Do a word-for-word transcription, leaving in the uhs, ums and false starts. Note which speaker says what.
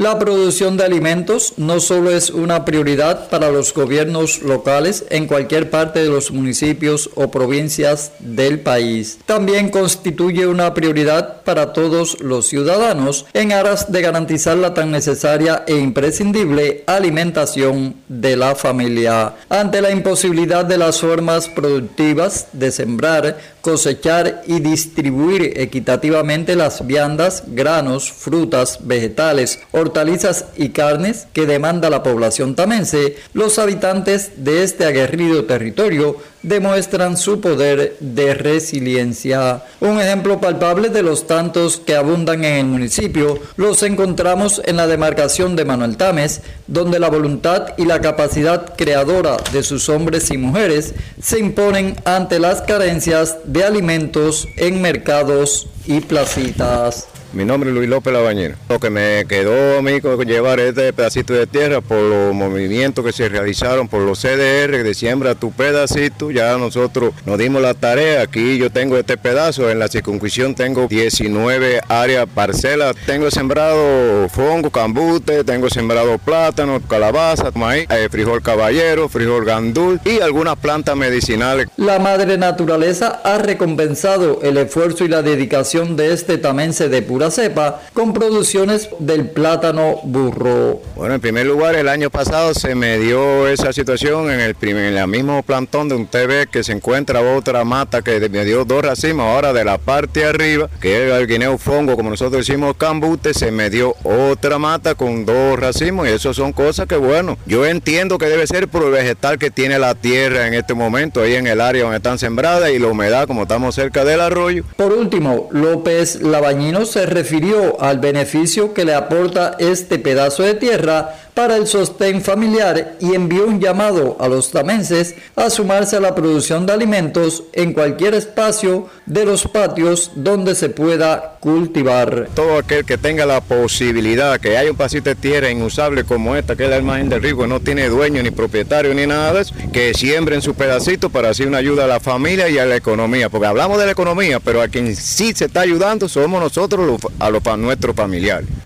Speaker 1: La producción de alimentos no solo es una prioridad para los gobiernos locales en cualquier parte de los municipios o provincias del país, también constituye una prioridad para todos los ciudadanos en aras de garantizar la tan necesaria e imprescindible alimentación de la familia. Ante la imposibilidad de las formas productivas de sembrar, cosechar y distribuir equitativamente las viandas, granos, frutas, vegetales, hortalizas y carnes que demanda la población tamense, los habitantes de este aguerrido territorio demuestran su poder de resiliencia. Un ejemplo palpable de los tantos que abundan en el municipio los encontramos en la demarcación de Manuel Tames, donde la voluntad y la capacidad creadora de sus hombres y mujeres se imponen ante las carencias de alimentos en mercados y placitas.
Speaker 2: Mi nombre es Luis López Labañera. Lo que me quedó a mí con llevar este pedacito de tierra por los movimientos que se realizaron por los C D R de siembra tu pedacito, ya nosotros nos dimos la tarea. Aquí yo tengo este pedazo, en la circunscripción tengo diecinueve áreas parcelas. Tengo sembrado fongo, cambute, tengo sembrado plátano, calabaza, maíz, eh, frijol caballero, frijol gandul y algunas plantas medicinales.
Speaker 1: La madre naturaleza ha recompensado el esfuerzo y la dedicación de este tamense de pura cepa con producciones del plátano burro.
Speaker 2: Bueno, en primer lugar, el año pasado se me dio esa situación en el, primer, en el mismo plantón de un T V que se encuentra otra mata que me dio dos racimos. Ahora de la parte arriba, que es el guineo fongo, como nosotros decimos cambute, se me dio otra mata con dos racimos, y eso son cosas que, bueno, yo entiendo que debe ser por el vegetal que tiene la tierra en este momento, ahí en el área donde están sembradas, y la humedad, como estamos cerca del arroyo.
Speaker 1: Por último, López Labañino se refirió al beneficio que le aporta este pedazo de tierra para el sostén familiar y envió un llamado a los tamenses a sumarse a la producción de alimentos en cualquier espacio de los patios donde se pueda cultivar.
Speaker 2: Todo aquel que tenga la posibilidad, que haya un pasito de tierra inusable como esta, que es la imagen del río, que no tiene dueño ni propietario ni nada de eso, que siembren su pedacito para así una ayuda a la familia y a la economía, porque hablamos de la economía, pero a quien sí se está ayudando somos nosotros, los, a, los, a nuestros familiares.